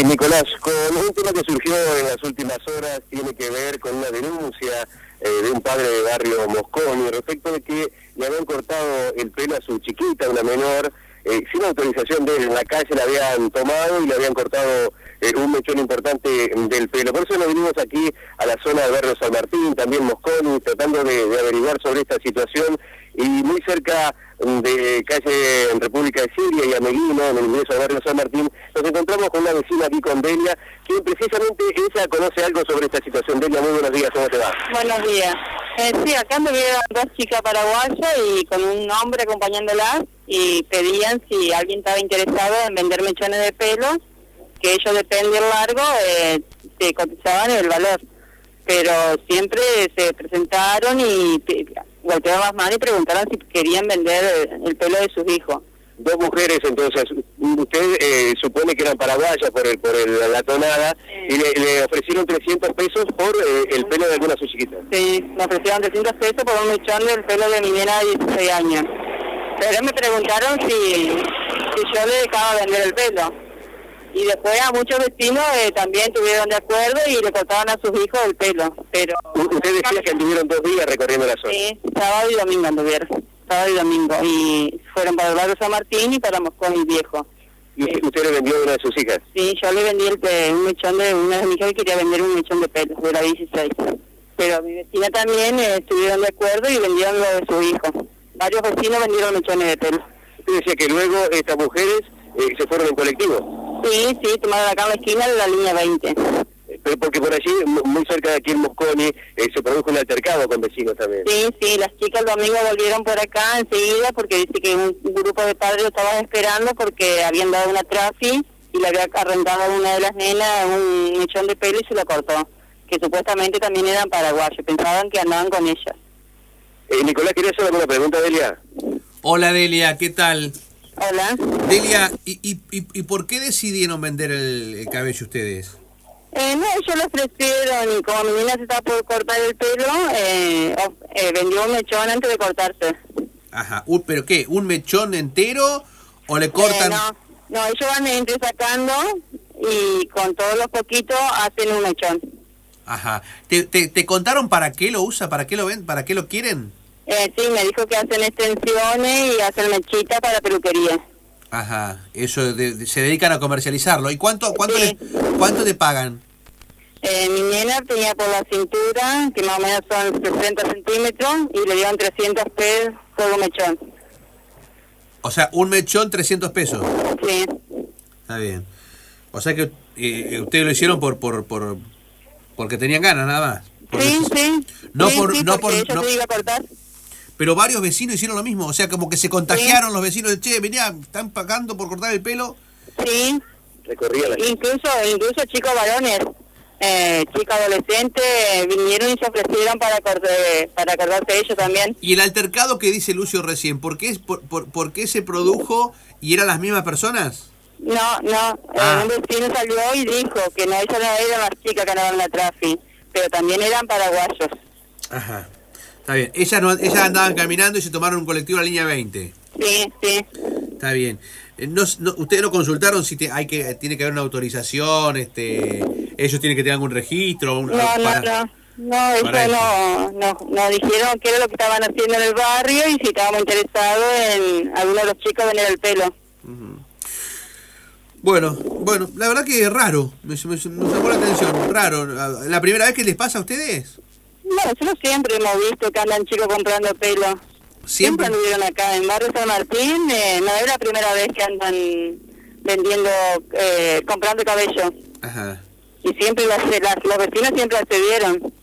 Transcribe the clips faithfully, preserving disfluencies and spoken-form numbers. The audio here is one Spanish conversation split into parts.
Nicolás, con un tema que surgió en las últimas horas, tiene que ver con una denuncia eh, de un padre de barrio Mosconi respecto de que le habían cortado el pelo a su chiquita, una menor, eh, sin autorización de él. En la calle la habían tomado y le habían cortado eh, un mechón importante del pelo. Por eso nos vinimos aquí a la zona del barrio San Martín, también Mosconi, tratando de, de averiguar sobre esta situación, y muy cerca de calle en República de Siria y Ameguino, en el ingreso del barrio San Martín, nos encontramos con una vecina aquí, con Delia, quien precisamente ella conoce algo sobre esta situación. Delia, muy buenos días, ¿cómo te va? Buenos días. Eh, sí, acá me vieron dos chicas paraguayas y con un hombre acompañándolas, y pedían si alguien estaba interesado en vender mechones de pelo, que ellos depende del largo, eh, se cotizaban el valor. Pero siempre se presentaron y golpearon las manos y preguntaron si querían vender el pelo de sus hijos. Dos mujeres, entonces, usted eh, supone que eran paraguayas por el, por el, la tonada, sí. Y le, le ofrecieron trescientos pesos por eh, el pelo de alguna de sus chiquitas. Sí, me ofrecieron trescientos pesos por un mechón del pelo de mi nena de dieciséis años. Pero me preguntaron si, si yo le dejaba vender el pelo. Y después a muchos vecinos eh, también estuvieron de acuerdo y le cortaban a sus hijos el pelo. Pero usted decía que anduvieron dos días recorriendo la zona. Sí, sábado y domingo anduvieron, sábado y domingo. Y fueron para el barrio San Martín y para Mosconi Viejo. ¿Y usted le vendió una de sus hijas? Sí, yo le vendí el, eh, un mechón de una de mis hijas que quería vender un mechón de pelo, de la dieciséis. Pero mi vecina también eh, estuvieron de acuerdo y vendieron lo de su hijo. Varios vecinos vendieron mechones de pelo. Usted decía que luego estas mujeres eh, se fueron en colectivo. Sí, sí, tomaron acá en la esquina de la línea veinte. Pero porque por allí, muy cerca de aquí en Mosconi, eh, se produjo un altercado con vecinos también. Sí, sí, las chicas el domingo volvieron por acá enseguida porque dice que un grupo de padres lo estaban esperando porque habían dado una trafi y le había arrendado a una de las nenas un mechón de pelo y se lo cortó. Que supuestamente también eran paraguayos, pensaban que andaban con ellas. Eh, Nicolás, ¿quería hacer alguna pregunta, Delia? Hola, Delia, ¿qué tal? Hola. Delia, ¿y, y, y, y por qué decidieron vender el, el cabello ustedes? Eh, no, ellos le ofrecieron, y como mi niña se estaba por cortar el pelo, eh, eh, vendió un mechón antes de cortarse. Ajá, un, ¿pero qué? ¿Un mechón entero o le cortan? Eh, no, no, ellos van entre sacando y con todos los poquitos hacen un mechón. Ajá. ¿Te, te, te contaron para qué lo usa, para qué lo ven, para qué lo quieren? Eh, sí, me dijo que hacen extensiones y hacen mechitas para peluquería. Ajá, eso de, de, se dedican a comercializarlo. ¿Y cuánto cuánto, sí. le, cuánto te pagan? Eh, mi nena tenía por la cintura, que más o menos son sesenta centímetros, y le dieron trescientos pesos por un mechón. O sea, un mechón, trescientos pesos. Sí. Está bien. O sea que eh, ustedes lo hicieron por por por porque tenían ganas, nada más. Por Sí, neces- sí. No sí, por sí, no por ella no, se iba a cortar. pero varios vecinos hicieron lo mismo, o sea, como que se contagiaron sí. Los vecinos de, che, venía, están pagando por cortar el pelo. Sí. Recorría la incluso incluso chicos varones, eh, chicos adolescentes vinieron y se ofrecieron para corte, para cortarse ellos también. Y el altercado que dice Lucio recién, ¿por qué, por, por, por qué se produjo y eran las mismas personas? No, no, ah. eh, un vecino salió y dijo que no, ellas no eran las chicas que andaban en la trafi, pero también eran paraguayos. Ajá. Está bien. Ellas, no, ellas andaban caminando y se tomaron un colectivo a la línea veinte. Sí, sí. Está bien. No, no, ustedes no consultaron si te, hay que tiene que haber una autorización, este, ellos tienen que tener algún registro. Un, no, para, no, no, no, eso no, no, no dijeron qué era lo que estaban haciendo en el barrio y si estábamos interesados en alguno de los chicos venir el pelo. Uh-huh. Bueno, bueno, la verdad que es raro, me, me, me llamó la atención, raro. ¿La primera vez que les pasa a ustedes? No, nosotros siempre hemos visto que andan chicos comprando pelo. Siempre, siempre anduvieron acá en Barrio San Martín, eh, no es la primera vez que andan vendiendo, eh, comprando cabello. Ajá. Y siempre las, las, los vecinos siempre accedieron.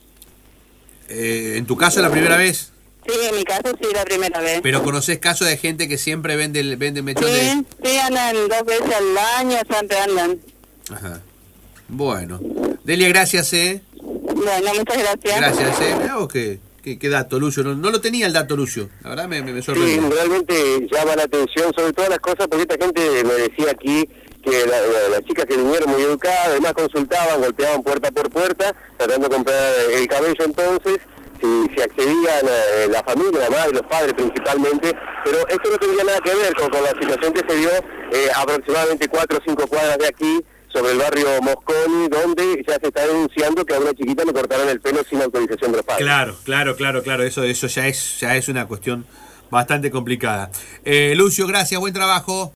Eh, ¿En tu caso la primera vez? Sí, en mi caso sí, la primera vez. ¿Pero conoces casos de gente que siempre vende, vende mechones? Sí, sí, andan dos veces al año, siempre andan. Ajá. Bueno. Delia, gracias, ¿eh? Bueno, muchas gracias. Gracias, ¿eh? Mirá vos qué, qué, qué dato, Lucio. No, no lo tenía el dato, Lucio. La verdad me, me, me sorprendió. Sí, realmente llama la atención sobre todas las cosas, porque esta gente me decía aquí que la, la, las chicas que vinieron muy educadas, además consultaban, golpeaban puerta por puerta, tratando de comprar el cabello entonces, si, si accedían eh, la familia, la madre, los padres principalmente, pero esto no tenía nada que ver con, con la situación que se dio eh, aproximadamente cuatro o cinco cuadras de aquí, sobre el barrio Mosconi, donde ya se está denunciando que a una chiquita le cortaron el pelo sin autorización de los padres. Claro, claro, claro, claro, eso, eso ya es, ya es una cuestión bastante complicada. Eh, Lucio, gracias, buen trabajo.